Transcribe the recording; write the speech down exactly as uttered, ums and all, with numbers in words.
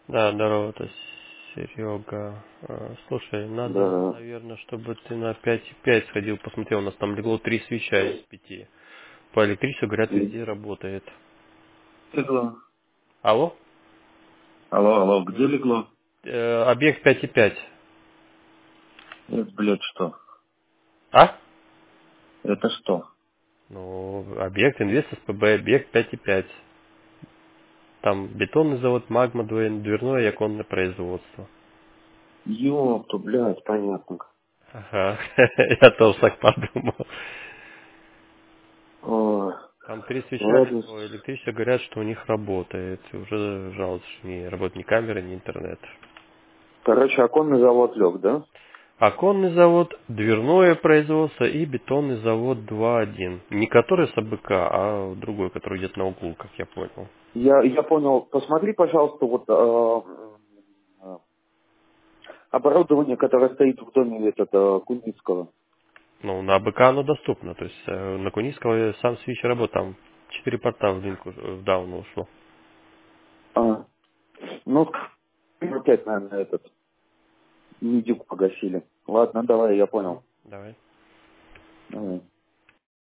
Да, здорово, это Серега. А, Слушай, надо, Да. наверное, чтобы ты на пять и пять сходил, посмотрел, у нас там легло три свеча из пяти. По электричеству, говорят, И- везде работает. Легло. Алло? Алло, алло, где легло? Э, объект пять и пять. Это, блядь, что? А? Это что? Ну, объект Инвест СПБ, объект пять и пять. Там бетонный завод, магма, двоен- дверное и оконное производство. Ёпту, блядь, понятно. Ага, я тоже так подумал. Ой, Там три свеча ладно. легло, электричество говорят, что у них работает. И уже жалуются, что не работает ни камера, ни интернет. Короче, оконный завод лег, да? Оконный завод, дверное производство и бетонный завод два один. Не который с АБК, а другой, который где-то на углу, как я понял. Я, я понял. Посмотри, пожалуйста, вот э, э, оборудование, которое стоит в доме этого Куницкого. Ну, на АБК оно доступно. То есть э, на Кунийского сам свич работает, там четыре порта в линку, э, в даун ушло. А, ну, опять, наверное, этот медик погасили. Ладно, давай, я Мгм. понял. Давай. Давай.